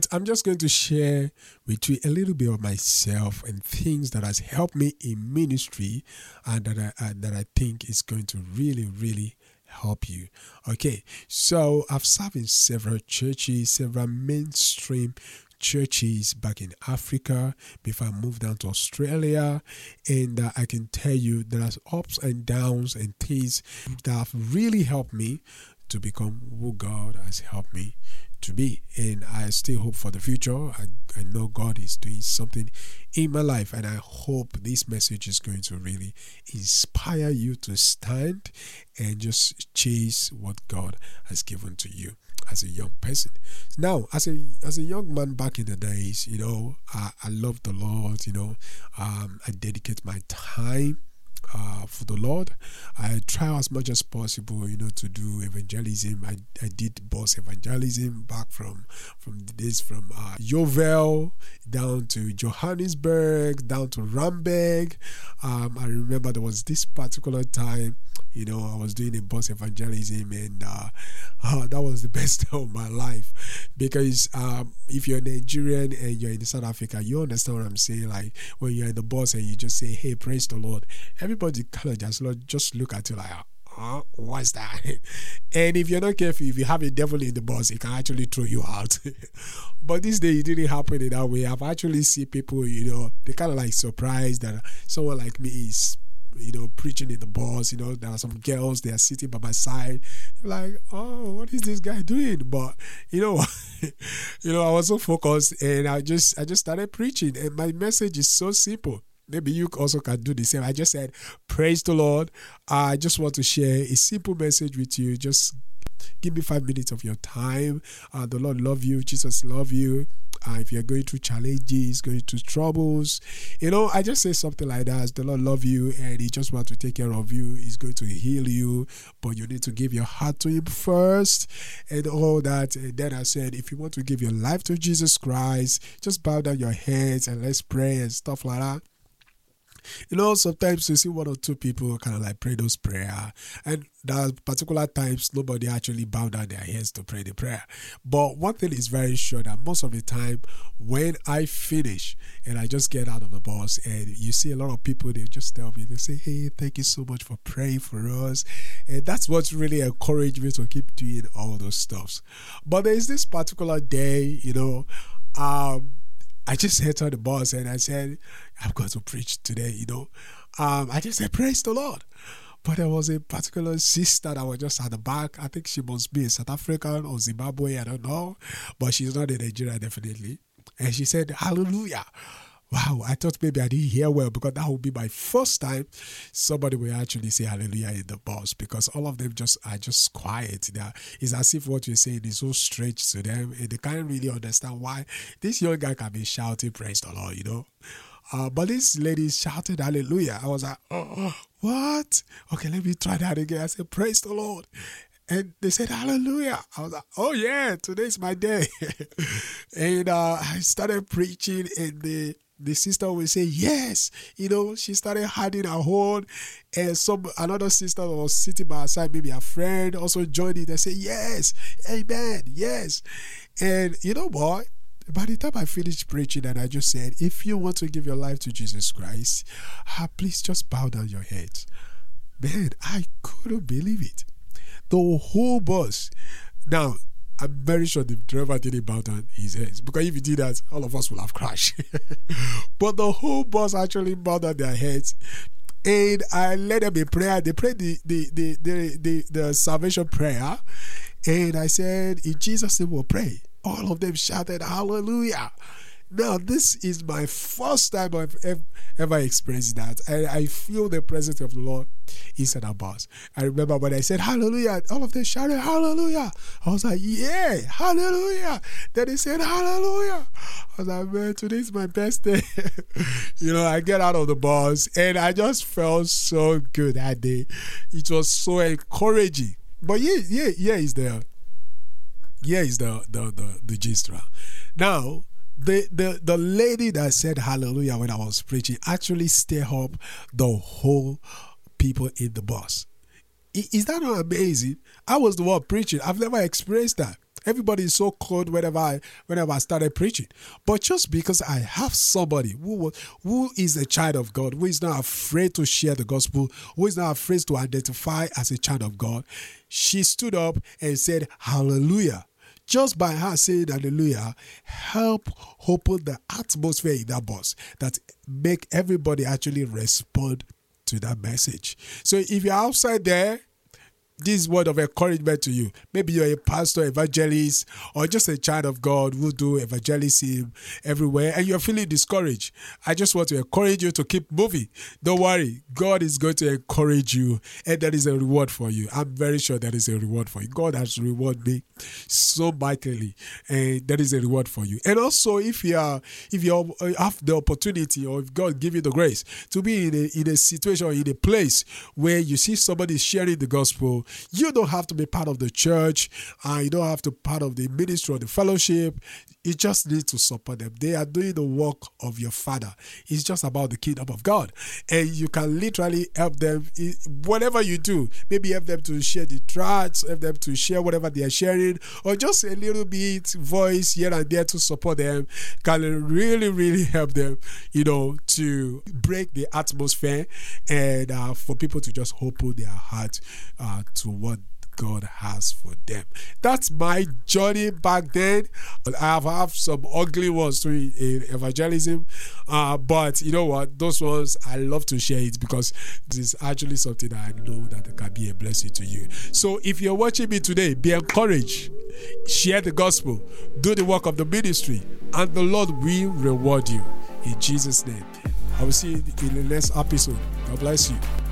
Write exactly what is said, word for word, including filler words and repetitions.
But I'm just going to share with you a little bit of myself and things that has helped me in ministry and that I, uh, that I think is going to really, really help you. Okay, so I've served in several churches, several mainstream churches back in Africa before I moved down to Australia, and uh, I can tell you there are ups and downs and things that have really helped me to become who God has helped me to be, and I still hope for the future. I, I know God is doing something in my life, and I hope this message is going to really inspire you to stand and just chase what God has given to you as a young person. Now, as a as a young man back in the days, you know, I, I love the Lord, you know, um, I dedicate my time Uh, for the Lord. I try as much as possible, you know, to do evangelism. I, I did bus evangelism back from from the days from uh, Yeovil down to Johannesburg, down to Randburg. Um, I remember there was this particular time, you know, I was doing a bus evangelism, and uh, uh, that was the best time of my life, because um, if you're Nigerian and you're in South Africa, you understand what I'm saying. Like when you're in the bus and you just say, "Hey, praise the Lord," everybody kind of just just look at you like, "Huh? What's that?" And if you're not careful, if you have a devil in the bus, it can actually throw you out. But this day, it didn't happen in that way. I've actually seen people, you know, they kind of like surprised that someone like me is, you know, preaching in the bus. You know, there are some girls, they are sitting by my side. They're like, "Oh, what is this guy doing?" But you know, you know, I was so focused, and I just, I just started preaching, and my message is so simple. Maybe you also can do the same. I just said, "Praise the Lord." I just want to share a simple message with you. Just give me five minutes of your time. Uh, the Lord love you. Jesus love you. Uh, if you're going through challenges, going through troubles, you know, I just say something like that. The Lord love you, and He just wants to take care of you. He's going to heal you, but you need to give your heart to Him first, and all that. And then I said, if you want to give your life to Jesus Christ, just bow down your heads and let's pray and stuff like that. You know, sometimes you see one or two people kind of like pray those prayer, and there are particular times nobody actually bow down their heads to pray the prayer. But one thing is very sure, that most of the time when I finish and I just get out of the bus, and you see a lot of people, they just tell me, they say, "Hey, thank you so much for praying for us." And that's what's really encouraged me to keep doing all those stuffs. But there is this particular day, you know, um, I just entered the bus and I said, "I'm going to preach today," you know. Um, I just said, "Praise the Lord." But there was a particular sister that was just at the back. I think she must be a South African or Zimbabwe, I don't know. But she's not in Nigeria, definitely. And she said, "Hallelujah." Wow, I thought maybe I didn't hear well, because that would be my first time somebody will actually say hallelujah in the bus, because all of them just are just quiet. It's as if what you're saying is so strange to them, and they can't really understand why this young guy can be shouting praise the Lord, you know. Uh, but this lady shouted hallelujah. I was like, "Oh, what? Okay, let me try that again." I said, "Praise the Lord." And they said, "Hallelujah." I was like, "Oh yeah, today's my day." And uh, I started preaching, and the the sister will say, "Yes." You know, she started hiding her horn, and some another sister was sitting by her side, maybe a friend, also joined it. They say, "Yes, amen, yes." And you know what? By the time I finished preaching, and I just said, if you want to give your life to Jesus Christ, ah, please just bow down your heads. Man, I couldn't believe it. The whole bus. Now, I'm very sure the driver didn't bow down his heads, because if he did that, all of us would have crashed. But the whole bus actually bowed down their heads, and I led them in prayer. They prayed the the the the, the, the salvation prayer, and I said, "In Jesus' name we'll pray." All of them shouted hallelujah. Now, this is my first time I've ever, ever experienced that. And I feel the presence of the Lord inside our bus. I remember when I said hallelujah, all of them shouted hallelujah. I was like, "Yeah, hallelujah." Then they said hallelujah. I was like, "Man, today's my best day." You know, I get out of the bus and I just felt so good that day. It was so encouraging. But yeah, yeah, yeah, is the yeah is the the the, the gist. Now, The, the the lady that said hallelujah when I was preaching actually stirred up the whole people in the bus. Is that not amazing? I was the one preaching. I've never experienced that. Everybody is so cold whenever I whenever I started preaching. But just because I have somebody who who is a child of God, who is not afraid to share the gospel, who is not afraid to identify as a child of God, she stood up and said, hallelujah. Just by her saying hallelujah, help open the atmosphere in that bus that make everybody actually respond to that message. So if you're outside there, this word of encouragement to you. Maybe you're a pastor, evangelist, or just a child of God who do evangelism everywhere and you're feeling discouraged. I just want to encourage you to keep moving. Don't worry. God is going to encourage you and there is a reward for you. I'm very sure there is a reward for you. God has rewarded me so mightily and there is a reward for you. And also if you are, if you have the opportunity or if God give you the grace to be in a, in a situation or in a place where you see somebody sharing the gospel, you don't have to be part of the church. Uh, you don't have to be part of the ministry or the fellowship. You just need to support them. They are doing the work of your Father. It's just about the kingdom of God. And you can literally help them in whatever you do. Maybe help them to share the tracts, help them to share whatever they are sharing, or just a little bit voice here and there to support them can really, really help them, you know, to break the atmosphere and uh, for people to just open their heart uh, to what God has for them. That's my journey back then. I have had some ugly ones too in evangelism, uh, but you know what? Those ones I love to share it because this is actually something that I know that can be a blessing to you. So if you're watching me today, be encouraged. Share the gospel. Do the work of the ministry, and the Lord will reward you. In Jesus' name. I will see you in the next episode. God bless you.